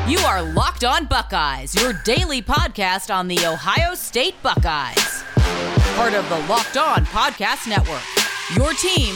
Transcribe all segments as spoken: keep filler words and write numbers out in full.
You are Locked On Buckeyes, your daily podcast on the Ohio State Buckeyes. Part of the Locked On Podcast Network, your team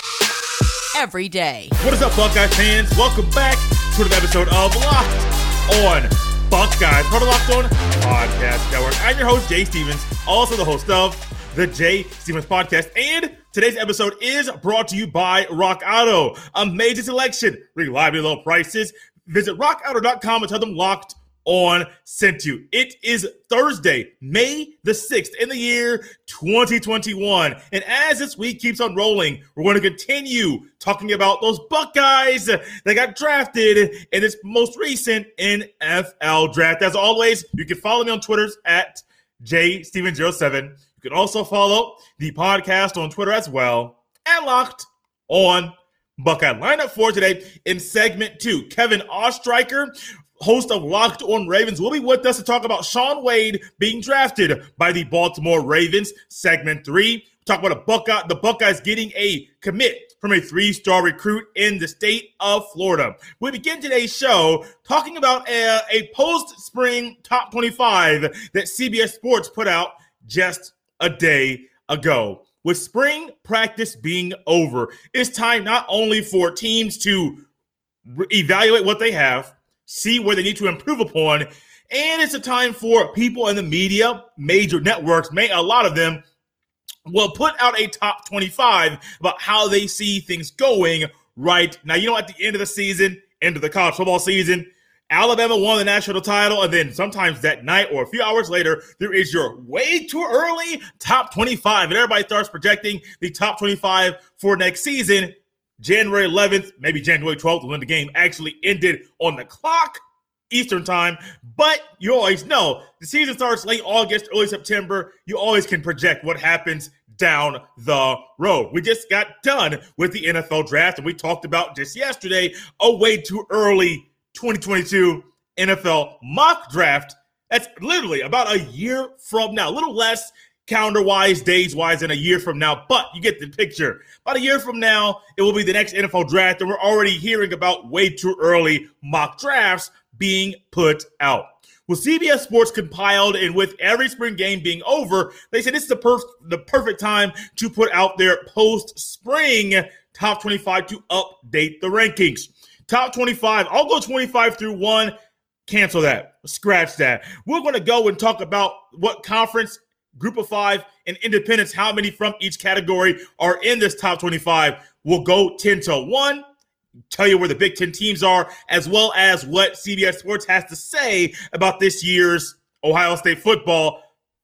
every day. What is up, Buckeye fans? Welcome back to another episode of Locked On Buckeyes, part of Locked On Podcast Network. I'm your host, Jay Stevens, also the host of the Jay Stevens Podcast, and today's episode is brought to you by Rock Auto. Amazing selection, reliably low prices. Visit rock auto dot com and tell them Locked On sent you. It is Thursday, May the sixth in the year twenty twenty-one. And as this week keeps on rolling, we're going to continue talking about those Buckeyes that got drafted in this most recent N F L draft. As always, you can follow me on Twitter at J Steven zero seven. You can also follow the podcast on Twitter as well at Locked On Buckeye. Lineup for today in segment two. Kevin Ostreicher, host of Locked On Ravens, will be with us to talk about Shaun Wade being drafted by the Baltimore Ravens. Segment three, talk about a Buckeye, the Buckeyes getting a commit from a three-star recruit in the state of Florida. We begin today's show talking about a, a post-spring top twenty-five that C B S Sports put out just a day ago. With spring practice being over, it's time not only for teams to re- evaluate what they have, see where they need to improve upon, and it's a time for people in the media, major networks, may, a lot of them, will put out a top twenty-five about how they see things going right now. You know, at the end of the season, end of the college football season, Alabama won the national title, and then sometimes that night or a few hours later, there is your way too early top twenty-five, and everybody starts projecting the top twenty-five for next season. January eleventh, maybe January twelfth, when the game actually ended on the clock, Eastern time. But you always know the season starts late August, early September. You always can project what happens down the road. We just got done with the N F L draft, and we talked about just yesterday a way too early twenty twenty-two N F L mock draft. That's literally about a year from now, a little less calendar-wise, days-wise than a year from now, but you get the picture. About a year from now, it will be the next N F L draft, and we're already hearing about way too early mock drafts being put out. Well, C B S Sports compiled, and with every spring game being over, they said this is the, perf- the perfect time to put out their post-spring top twenty-five to update the rankings. Top twenty-five, I'll go twenty-five through one. Cancel that. Scratch that. We're going to go and talk about what conference, group of five, and independents, how many from each category are in this top twenty-five. We'll go ten to one, tell you where the Big Ten teams are, as well as what C B S Sports has to say about this year's Ohio State football,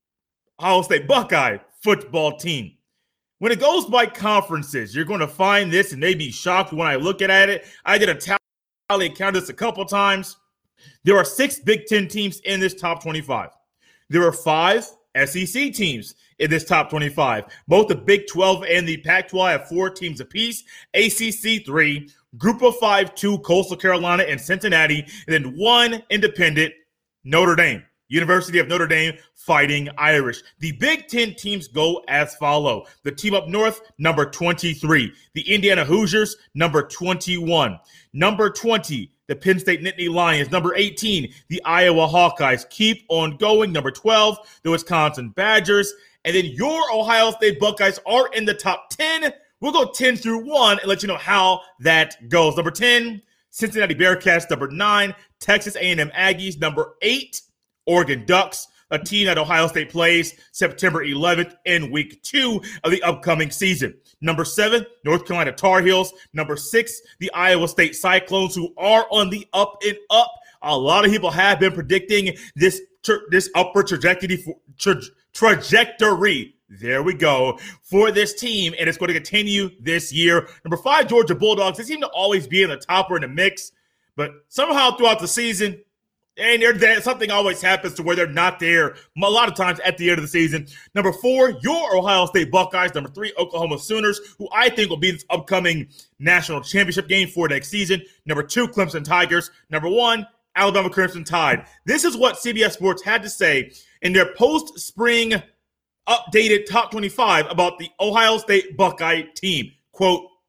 Ohio State Buckeye football team. When it goes by conferences, you're going to find this and may be shocked when I look at it. I did a tally and counted this a couple times. There are six Big Ten teams in this top twenty-five. There are five S E C teams in this top twenty-five. Both the Big twelve and the Pac twelve have four teams apiece. A C C three, Group of Five, two, Coastal Carolina and Cincinnati, and then one independent, Notre Dame. University of Notre Dame Fighting Irish. The Big Ten teams go as follow. The team up north, number twenty-three. The Indiana Hoosiers, number twenty-one. Number twenty, the Penn State Nittany Lions. Number eighteen, the Iowa Hawkeyes. Keep on going. Number twelve, the Wisconsin Badgers. And then your Ohio State Buckeyes are in the top ten. We'll go ten through one and let you know how that goes. Number ten, Cincinnati Bearcats. Number nine, Texas A and M Aggies. Number eight, Oregon Ducks, a team that Ohio State plays September eleventh in week two of the upcoming season. Number seven, North Carolina Tar Heels. Number six, the Iowa State Cyclones, who are on the up and up. A lot of people have been predicting this, tra- this upward trajectory, for, tra- trajectory. There we go for this team, and it's going to continue this year. Number five, Georgia Bulldogs. They seem to always be in the top or in the mix, but somehow throughout the season, and they're there, something always happens to where they're not there a lot of times at the end of the season. Number four, your Ohio State Buckeyes. Number three, Oklahoma Sooners, who I think will be this upcoming national championship game for next season. Number two, Clemson Tigers. Number one, Alabama Crimson Tide. This is what C B S Sports had to say in their post-spring updated top twenty-five about the Ohio State Buckeye team. Quote,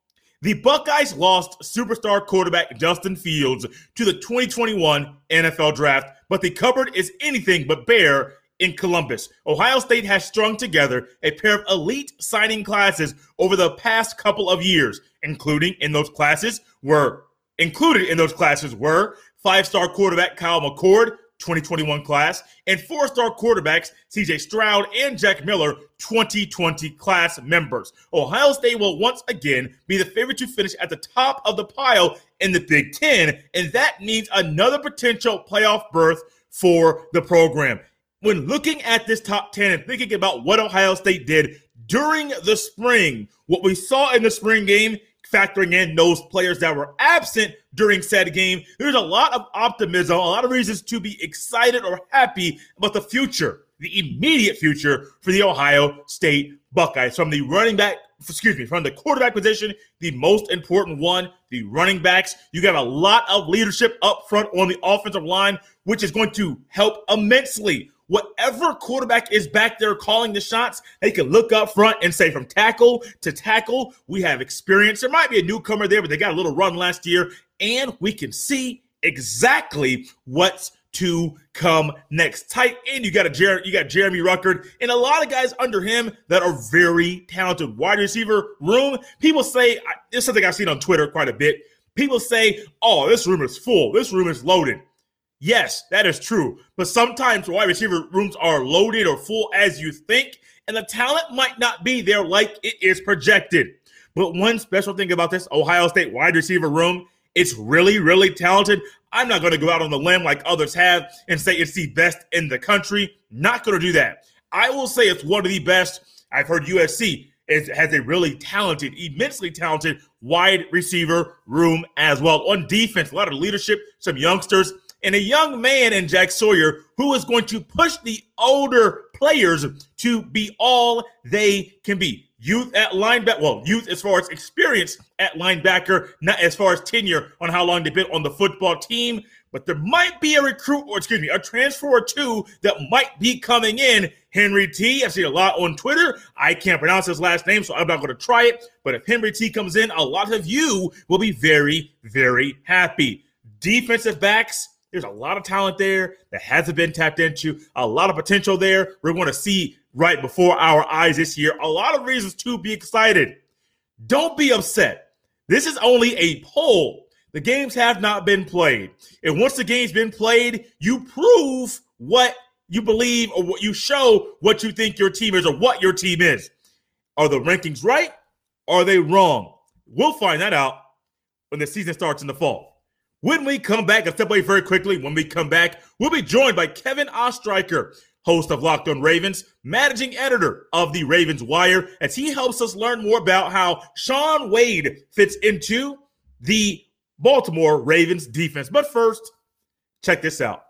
The Buckeyes lost superstar quarterback Justin Fields to the twenty twenty-one N F L Draft, but the cupboard is anything but bare in Columbus. Ohio State has strung together a pair of elite signing classes over the past couple of years, including in those classes were included in those classes were five-star quarterback Kyle McCord, twenty twenty-one class, and four-star quarterbacks C J Stroud and Jack Miller, twenty twenty class members. Ohio State will once again be the favorite to finish at the top of the pile in the Big Ten, and that means another potential playoff berth for the program. When looking at this top ten and thinking about what Ohio State did during the spring, what we saw in the spring game, factoring in those players that were absent during said game, there's a lot of optimism, a lot of reasons to be excited or happy about the future, the immediate future for the Ohio State Buckeyes. From the running back, excuse me, from the quarterback position, the most important one, the running backs. You got a lot of leadership up front on the offensive line, which is going to help immensely. Whatever quarterback is back there calling the shots, they can look up front and say from tackle to tackle, we have experience. There might be a newcomer there, but they got a little run last year, and we can see exactly what's to come next. Tight end, you got a Jer- you got Jeremy Ruckert, and a lot of guys under him that are very talented. Wide receiver room, people say, this is something I've seen on Twitter quite a bit. People say, oh, this room is full. This room is loaded. Yes, that is true. But sometimes wide receiver rooms are loaded or full as you think, and the talent might not be there like it is projected. But one special thing about this Ohio State wide receiver room, it's really, really talented. I'm not going to go out on the limb like others have and say it's the best in the country. Not going to do that. I will say it's one of the best. I've heard U S C is, has a really talented, immensely talented wide receiver room as well. On defense, a lot of leadership, some youngsters, and a young man in Jack Sawyer who is going to push the older players to be all they can be. Youth at linebacker, well, youth as far as experience at linebacker, not as far as tenure on how long they've been on the football team. But there might be a recruit, or excuse me, a transfer or two that might be coming in. Henry T, I've seen a lot on Twitter. I can't pronounce his last name, so I'm not going to try it. But if Henry T comes in, a lot of you will be very, very happy. Defensive backs, there's a lot of talent there that hasn't been tapped into, a lot of potential there. We're going to see right before our eyes this year. A lot of reasons to be excited. Don't be upset. This is only a poll. The games have not been played. And once the game's been played, you prove what you believe or what you show what you think your team is or what your team is. Are the rankings right? Or are they wrong? We'll find that out when the season starts in the fall. When we come back, I'll step away very quickly. When we come back, we'll be joined by Kevin Ostreicher, host of Locked On Ravens, managing editor of the Ravens Wire, as he helps us learn more about how Shaun Wade fits into the Baltimore Ravens defense. But first, check this out.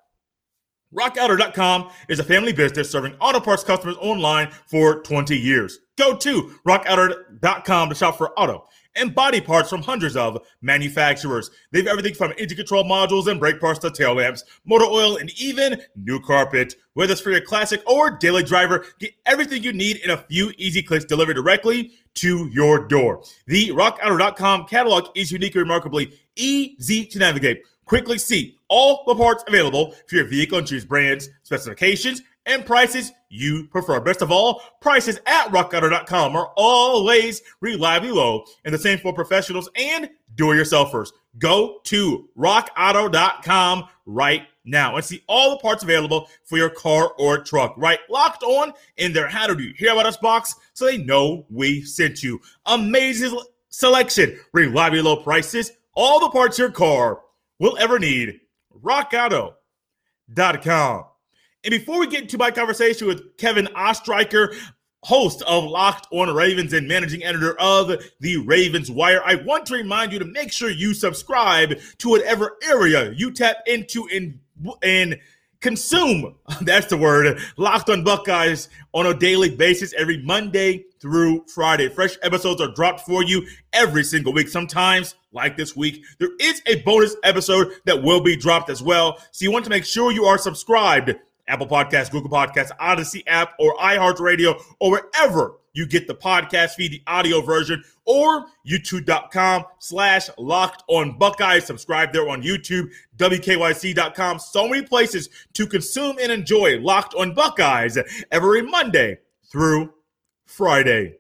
rock auto dot com is a family business serving auto parts customers online for twenty years. Go to rock auto dot com to shop for auto and body parts from hundreds of manufacturers. They have everything from engine control modules and brake parts to tail lamps, motor oil, and even new carpet. Whether it's for your classic or daily driver, get everything you need in a few easy clicks delivered directly to your door. The rock auto dot com catalog is uniquely, remarkably easy to navigate. Quickly see all the parts available for your vehicle and choose brands, specifications, and prices you prefer. Best of all, prices at rock auto dot com are always reliably low, and the same for professionals and do-it-yourselfers. Go to rock auto dot com right now and see all the parts available for your car or truck. Right, locked on in their How Did You Hear About Us box so they know we sent you. Amazing selection, reliably low prices, all the parts your car will ever need. rock auto dot com. And before we get into my conversation with Kevin Ostreicher, host of Locked On Ravens and managing editor of the Ravens Wire, I want to remind you to make sure you subscribe to whatever area you tap into and, and consume, that's the word, Locked On Buckeyes on a daily basis every Monday through Friday. Fresh episodes are dropped for you every single week. Sometimes, like this week, there is a bonus episode that will be dropped as well. So you want to make sure you are subscribed Apple Podcasts, Google Podcasts, Odyssey app, or iHeartRadio, or wherever you get the podcast feed, the audio version, or youtube.com slash locked on Buckeyes. Subscribe there on YouTube, W K Y C dot com. So many places to consume and enjoy Locked on Buckeyes every Monday through Friday.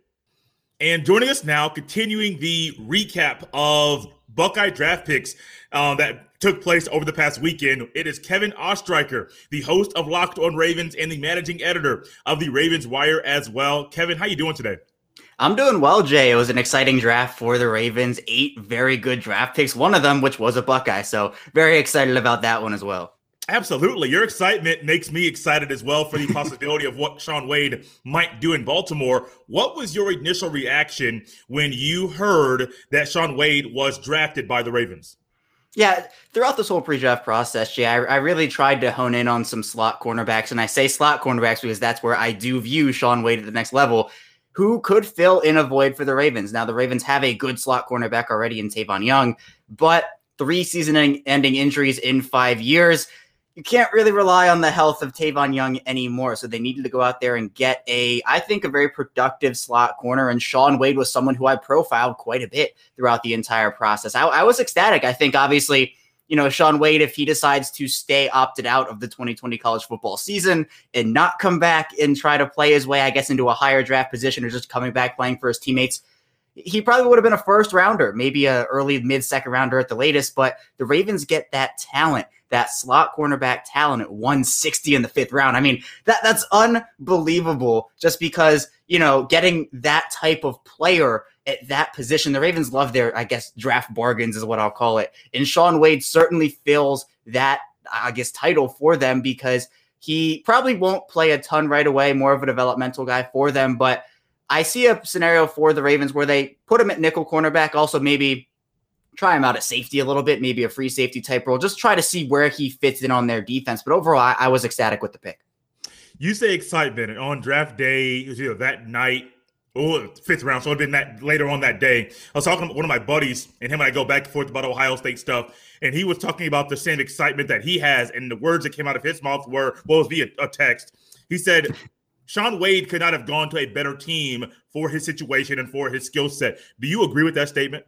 And joining us now, continuing the recap of Buckeye draft picks uh, that took place over the past weekend, it is Kevin Ostreicher, the host of Locked on Ravens and the managing editor of the Ravens Wire as well. Kevin, how you doing today? I'm doing well, Jay. It was an exciting draft for the Ravens. Eight very good draft picks, one of them which was a Buckeye. So very excited about that one as well. Absolutely. Your excitement makes me excited as well for the possibility of what Shaun Wade might do in Baltimore. What was your initial reaction when you heard that Shaun Wade was drafted by the Ravens? Yeah, throughout this whole pre-draft process, Jay, I, I really tried to hone in on some slot cornerbacks. And I say slot cornerbacks because that's where I do view Shaun Wade at the next level, who could fill in a void for the Ravens. Now, the Ravens have a good slot cornerback already in Tavon Young, but three season-ending injuries in five years – you can't really rely on the health of Tavon Young anymore. So they needed to go out there and get a, I think, a very productive slot corner. And Shaun Wade was someone who I profiled quite a bit throughout the entire process. I, I was ecstatic. I think, obviously, you know, Shaun Wade, if he decides to stay opted out of the twenty twenty college football season and not come back and try to play his way, I guess, into a higher draft position or just coming back playing for his teammates, he probably would have been a first rounder, maybe a early mid second rounder at the latest. But the Ravens get that talent, that slot cornerback talent at one sixty in the fifth round. I mean, that that's unbelievable just because, you know, getting that type of player at that position, the Ravens love their, I guess, draft bargains is what I'll call it. And Shaun Wade certainly fills that, I guess, title for them because he probably won't play a ton right away, more of a developmental guy for them. But I see a scenario for the Ravens where they put him at nickel cornerback, also maybe try him out at safety a little bit, maybe a free safety type role, just try to see where he fits in on their defense. But overall, I, I was ecstatic with the pick. You say excitement on draft day, you know, that night, oh, fifth round, so it would have been that later on that day. I was talking to one of my buddies, and him and I go back and forth about Ohio State stuff, and he was talking about the same excitement that he has, and the words that came out of his mouth were, well, it was via a text. He said, Shaun Wade could not have gone to a better team for his situation and for his skill set. Do you agree with that statement?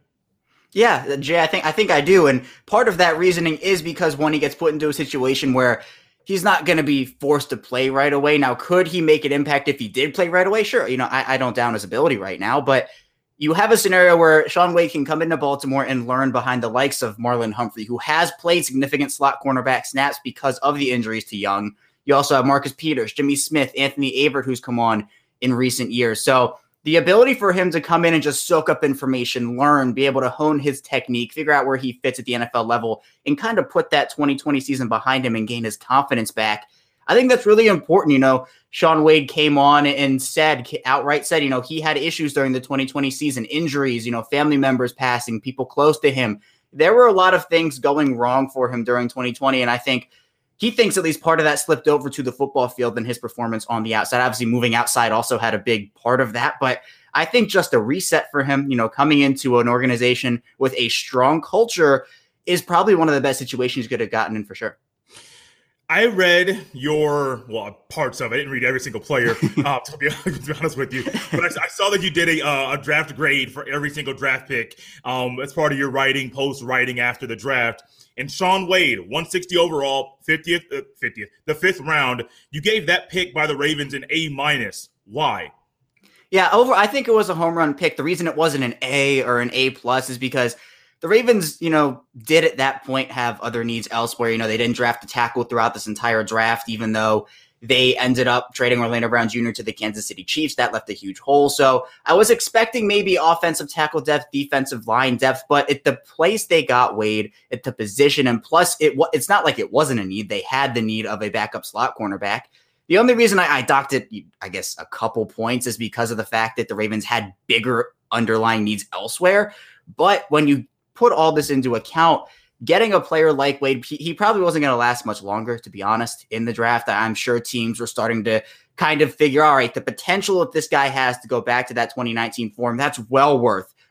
Yeah, Jay, I think I think I do. And part of that reasoning is because when he gets put into a situation where he's not going to be forced to play right away. Now, could he make an impact if he did play right away? Sure. You know, I, I don't down his ability right now, but you have a scenario where Shaun Wade can come into Baltimore and learn behind the likes of Marlon Humphrey, who has played significant slot cornerback snaps because of the injuries to Young. You also have Marcus Peters, Jimmy Smith, Anthony Averett, who's come on in recent years. So the ability for him to come in and just soak up information, learn, be able to hone his technique, figure out where he fits at the N F L level, and kind of put that twenty twenty season behind him and gain his confidence back. I think that's really important. You know, Shaun Wade came on and said, outright said, you know, he had issues during the twenty twenty season, injuries, you know, family members passing, people close to him. There were a lot of things going wrong for him during twenty twenty, and I think he thinks at least part of that slipped over to the football field and his performance on the outside. Obviously, moving outside also had a big part of that. But I think just a reset for him, you know, coming into an organization with a strong culture is probably one of the best situations he could have gotten in for sure. I read your, well, parts of it. I didn't read every single player, uh, to, be, to be honest with you. But I, I saw that you did a, uh, a draft grade for every single draft pick um, as part of your writing, post-writing after the draft. And Shaun Wade, one sixty overall, fiftieth, uh, fiftieth, the fifth round. You gave that pick by the Ravens an A minus. Why? Yeah, over. I think it was a home run pick. The reason it wasn't an A or an A plus is because the Ravens, you know, did at that point have other needs elsewhere. You know, they didn't draft a tackle throughout this entire draft, even though they ended up trading Orlando Brown Junior to the Kansas City Chiefs. That left a huge hole. So I was expecting maybe offensive tackle depth, defensive line depth, but at the place they got Wade, at the position, and plus it it's not like it wasn't a need. They had the need of a backup slot cornerback. The only reason I, I docked it, I guess, a couple points is because of the fact that the Ravens had bigger underlying needs elsewhere. But when you put all this into account, getting a player like Wade, he, he probably wasn't going to last much longer, to be honest, in the draft. I'm sure teams were starting to kind of figure, all right, the potential that this guy has to go back to that twenty nineteen form, that's well worth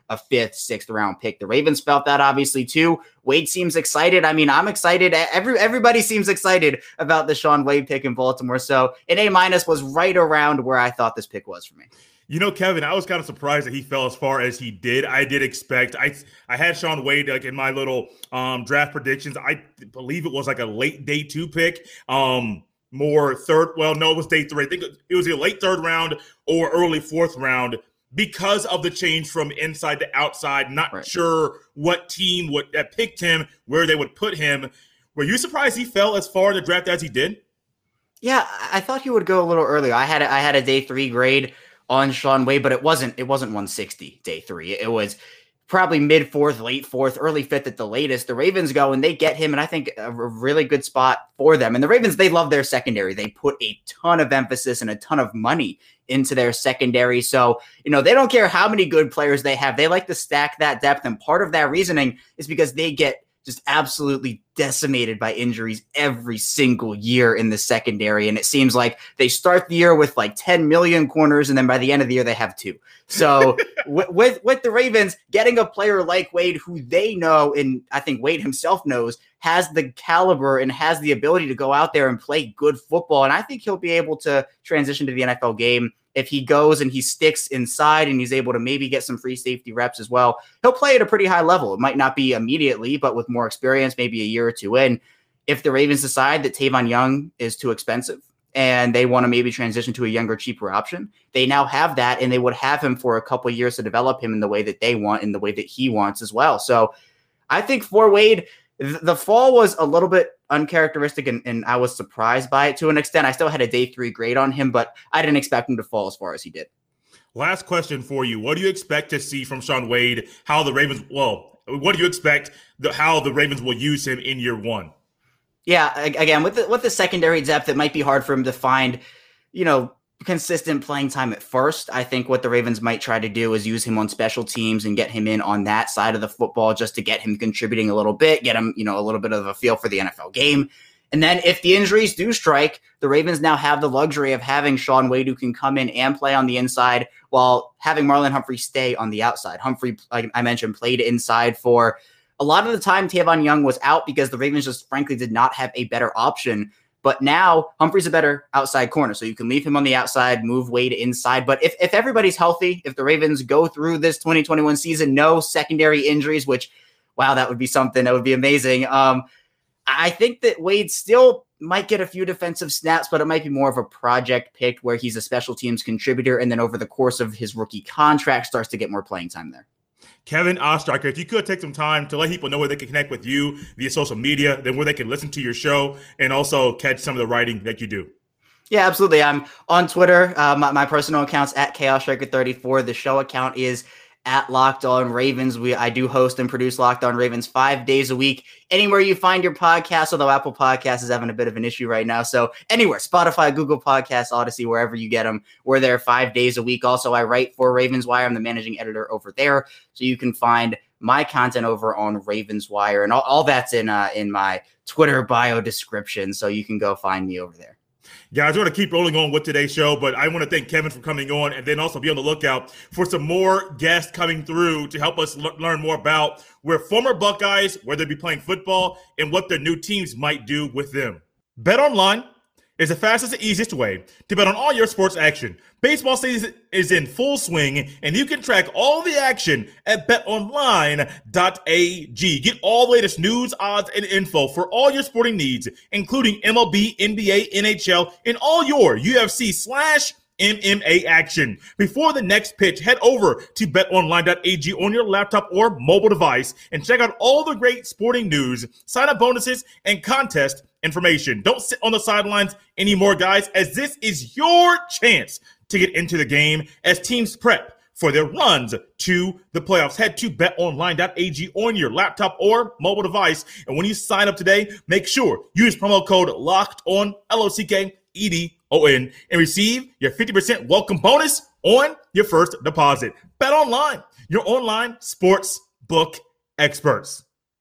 a fifth, sixth round pick. The Ravens felt that obviously too. Wade seems excited. I mean, I'm excited. Every everybody seems excited about the Shaun Wade pick in Baltimore. So an A minus was right around where I thought this pick was for me. You know, Kevin, I was kind of surprised that he fell as far as he did. I did expect I I had Shaun Wade like in my little um, draft predictions. I believe it was like a late day two pick. Um, more third. Well, no, it was day three. I think it was a late third round or early fourth round because of the change from inside to outside. Not right. sure what team would that picked him, where they would put him. Were you surprised he fell as far in the draft as he did? Yeah, I thought he would go a little earlier. I had a, I had a day three grade on Shaun Wade, but it wasn't it wasn't one sixty day three. It was probably mid fourth, late fourth, early fifth at the latest. The Ravens go and they get him, and I think a really good spot for them. And the Ravens, they love their secondary. They put a ton of emphasis and a ton of money into their secondary. So, you know, they don't care how many good players they have. They like to stack that depth. And part of that reasoning is because they get just absolutely decimated by injuries every single year in the secondary. And it seems like they start the year with like ten million corners, and then by the end of the year, they have two. So with, with, with the Ravens, getting a player like Wade, who they know, and I think Wade himself knows, has the caliber and has the ability to go out there and play good football. And I think he'll be able to transition to the N F L game. If he goes and he sticks inside and he's able to maybe get some free safety reps as well, he'll play at a pretty high level. It might not be immediately, but with more experience, maybe a year or two in. If the Ravens decide that Tavon Young is too expensive and they want to maybe transition to a younger, cheaper option, they now have that, and they would have him for a couple of years to develop him in the way that they want, in the way that he wants as well. So I think for Wade, the fall was a little bit uncharacteristic, and, and I was surprised by it to an extent. I still had a day three grade on him, but I didn't expect him to fall as far as he did. Last question for you. What do you expect to see from Shaun Wade? How the Ravens, well, what do you expect the, how the Ravens will use him in year one? Yeah, again, with the, with the secondary depth, it might be hard for him to find, you know, consistent playing time at first. I think what the Ravens might try to do is use him on special teams and get him in on that side of the football just to get him contributing a little bit, get him, you know, a little bit of a feel for the N F L game. And then if the injuries do strike, the Ravens now have the luxury of having Shaun Wade, who can come in and play on the inside while having Marlon Humphrey stay on the outside. Humphrey, like I mentioned, played inside for a lot of the time. Tavon Young was out because the Ravens just frankly did not have a better option. But now Humphrey's a better outside corner, so you can leave him on the outside, move Wade inside. But if, if everybody's healthy, if the Ravens go through this twenty twenty-one season, no secondary injuries, which, wow, that would be something. That would be amazing. Um, I think that Wade still might get a few defensive snaps, but it might be more of a project pick where he's a special teams contributor, and then over the course of his rookie contract starts to get more playing time there. Kevin Oestreicher, if you could take some time to let people know where they can connect with you via social media, then where they can listen to your show and also catch some of the writing that you do. Yeah, absolutely. I'm on Twitter. Uh, my, my personal account's at Chaos Striker thirty-four. The show account is at Locked On Ravens. We I do host and produce Locked On Ravens five days a week. Anywhere you find your podcast, although Apple Podcasts is having a bit of an issue right now. So anywhere, Spotify, Google Podcasts, Odyssey, wherever you get them, we're there five days a week. Also, I write for Ravens Wire. I'm the managing editor over there. So you can find my content over on Ravens Wire. And all, all that's in uh, in my Twitter bio description. So you can go find me over there. Guys, we're going to keep rolling on with today's show, but I want to thank Kevin for coming on, and then also be on the lookout for some more guests coming through to help us l- learn more about where former Buckeyes, where they'll be playing football, and what their new teams might do with them. BetOnline is the fastest and easiest way to bet on all your sports action. Baseball season is in full swing, and you can track all the action at bet online dot a g. Get all the latest news, odds, and info for all your sporting needs, including M L B, N B A, N H L, and all your U F C slash M M A action. Before the next pitch, head over to bet online dot a g on your laptop or mobile device and check out all the great sporting news, sign-up bonuses, and contest information. Don't sit on the sidelines anymore, guys, as this is your chance to get into the game as teams prep for their runs to the playoffs. Head to bet online dot a g on your laptop or mobile device. And when you sign up today, make sure you use promo code LOCKEDON, L O C K E D O N, and receive your fifty percent welcome bonus on your first deposit. BetOnline, your online sports book experts.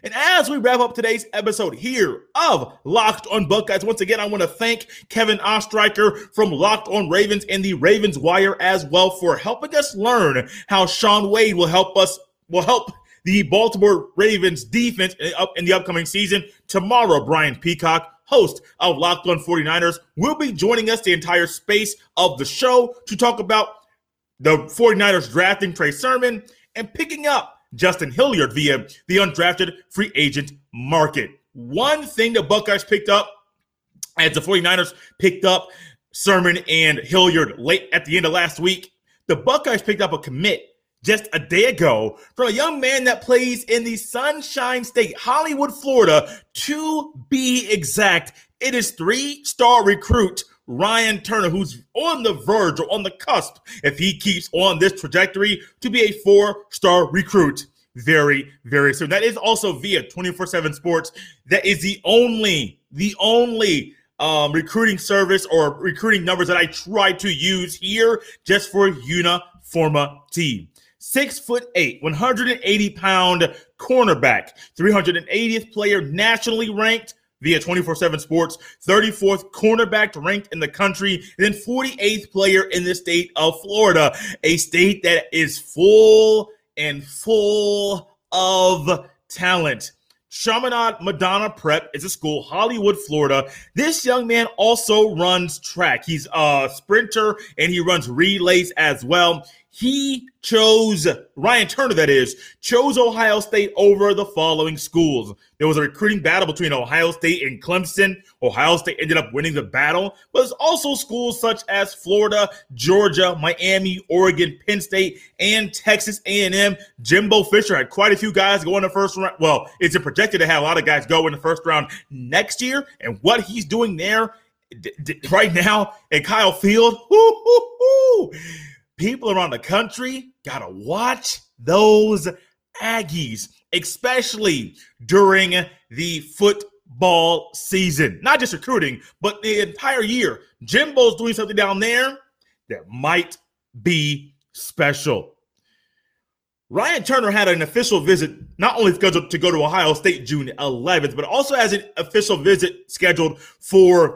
And as we wrap up today's episode here of Locked on Buckeyes, once again, I want to thank Kevin Ostreicher from Locked on Ravens and the Ravens Wire as well for helping us learn how Shaun Wade will help us, will help the Baltimore Ravens defense in the upcoming season. Tomorrow, Brian Peacock, host of Locked on 49ers, will be joining us the entire space of the show to talk about the 49ers drafting Trey Sermon and picking up Justin Hilliard via the undrafted free agent market. One thing the Buckeyes picked up as the 49ers picked up Sermon and Hilliard late at the end of last week, the Buckeyes picked up a commit just a day ago from a young man that plays in the Sunshine State, Hollywood, Florida. To be exact, it is three-star recruit Ryan Turner, who's on the verge or on the cusp, if he keeps on this trajectory, to be a four-star recruit very, very soon. That is also via twenty-four seven Sports. That is the only, the only um, recruiting service or recruiting numbers that I try to use here just for uniformity. Six foot eight, one hundred eighty pound cornerback, three hundred eightieth player nationally ranked via twenty-four seven Sports, thirty-fourth cornerback ranked in the country, and then forty-eighth player in the state of Florida, a state that is full and full of talent. Chaminade Madonna Prep is a school, Hollywood, Florida. This young man also runs track. He's a sprinter and he runs relays as well. He chose, Ryan Turner that is, chose Ohio State over the following schools. There was a recruiting battle between Ohio State and Clemson. Ohio State ended up winning the battle, but there's also schools such as Florida, Georgia, Miami, Oregon, Penn State, and Texas A and M. Jimbo Fisher had quite a few guys go in the first round. Well, it's projected to have a lot of guys go in the first round next year, and what he's doing there d- d- right now at Kyle Field, whoo, whoo, whoo. People around the country gotta watch those Aggies, especially during the football season. Not just recruiting, but the entire year. Jimbo's doing something down there that might be special. Ryan Turner had an official visit, not only scheduled to go to Ohio State June eleventh, but also has an official visit scheduled for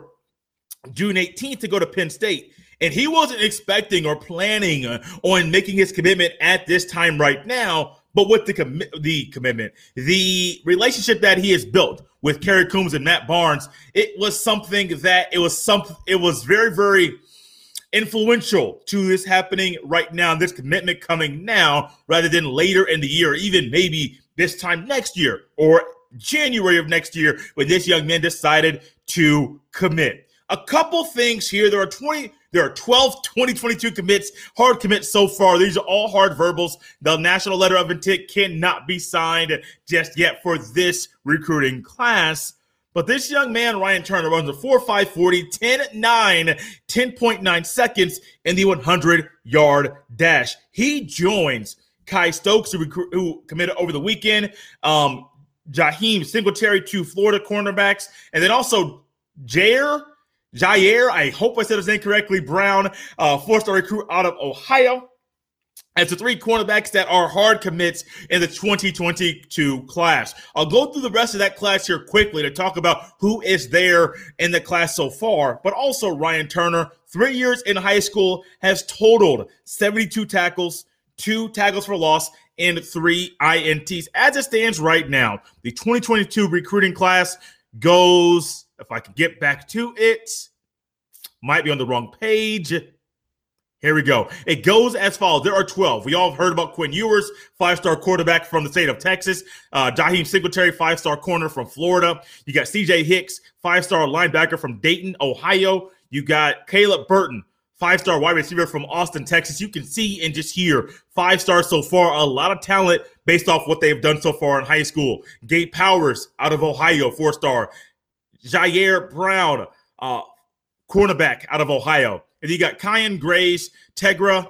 June eighteenth to go to Penn State. And he wasn't expecting or planning on making his commitment at this time right now, but with the com- the commitment, the relationship that he has built with Kerry Coombs and Matt Barnes, it was something that it was some it was very, very influential to this happening right now, this commitment coming now rather than later in the year, even maybe this time next year or January of next year when this young man decided to commit. A couple things here. There are twenty, there are twelve twenty twenty-two commits, hard commits so far. These are all hard verbals. The national letter of intent cannot be signed just yet for this recruiting class. But this young man, Ryan Turner, runs a four five forty, ten nine, ten point nine seconds in the hundred-yard dash. He joins Kai Stokes, who, recruit, who committed over the weekend, um, Jaheim Singletary, two Florida cornerbacks, and then also Jair Jair, I hope I said his name correctly, Brown, uh, four-star recruit out of Ohio. As the three cornerbacks that are hard commits in the twenty twenty-two class. I'll go through the rest of that class here quickly to talk about who is there in the class so far. But also Ryan Turner, three years in high school, has totaled seventy-two tackles, two tackles for loss, and three I N Ts. As it stands right now, the twenty twenty-two recruiting class goes, if I can get back to it, might be on the wrong page. Here we go. It goes as follows. There are twelve. We all have heard about Quinn Ewers, five-star quarterback from the state of Texas. Uh, Jaheim Singletary, five-star corner from Florida. You got C J Hicks, five-star linebacker from Dayton, Ohio. You got Caleb Burton, five-star wide receiver from Austin, Texas. You can see and just hear five stars so far. A lot of talent based off what they've done so far in high school. Gabe Powers out of Ohio, four-star. Jair Brown, uh, cornerback out of Ohio. And you got Kyan Grace, Tegra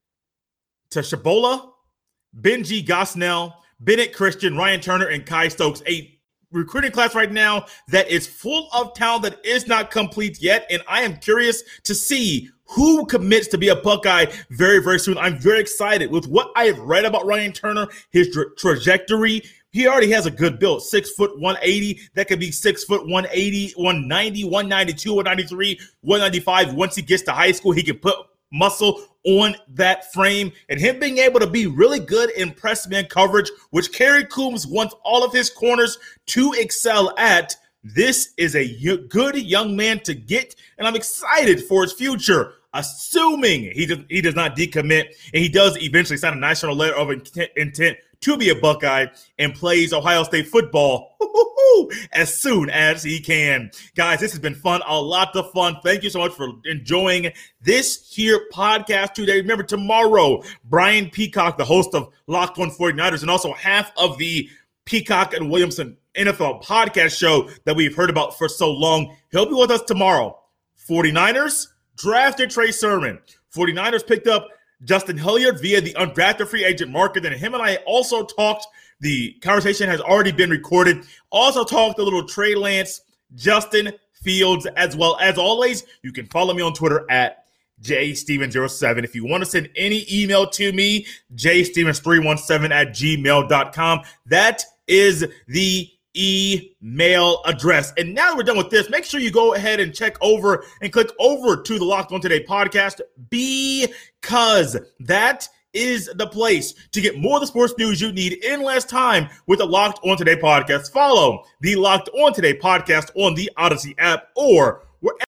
Tashabola, Benji Gosnell, Bennett Christian, Ryan Turner, and Kai Stokes. A recruiting class right now that is full of talent that is not complete yet. And I am curious to see who commits to be a Buckeye very, very soon. I'm very excited with what I have read about Ryan Turner, his tra- trajectory, He already has a good build, six foot one eighty. That could be six foot one eighty, one ninety, one ninety-two, one ninety-three, one ninety-five. Once he gets to high school, he can put muscle on that frame, and him being able to be really good in press man coverage, which Kerry Coombs wants all of his corners to excel at. This is a good young man to get, and I'm excited for his future, assuming he does, he does not decommit, and he does eventually sign a national letter of intent, intent to be a Buckeye and plays Ohio State football as soon as he can. Guys, this has been fun, a lot of fun. Thank you so much for enjoying this here podcast today. Remember, tomorrow, Brian Peacock, the host of Locked On forty-niners, and also half of the Peacock and Williamson N F L podcast show that we've heard about for so long, he'll be with us tomorrow. forty-niners drafted Trey Sermon. forty-niners picked up Justin Hilliard via the undrafted free agent market. And him and I also talked. The conversation has already been recorded. Also talked a little Trey Lance, Justin Fields as well. As always, you can follow me on Twitter at J Stevens zero seven. If you want to send any email to me, j stevens three one seven at gmail dot com. That is the email address. And now that we're done with this, make sure you go ahead and check over and click over to the Locked On Today podcast, because that is the place to get more of the sports news you need in less time with the Locked On Today podcast. Follow the Locked On Today podcast on the Odyssey app or wherever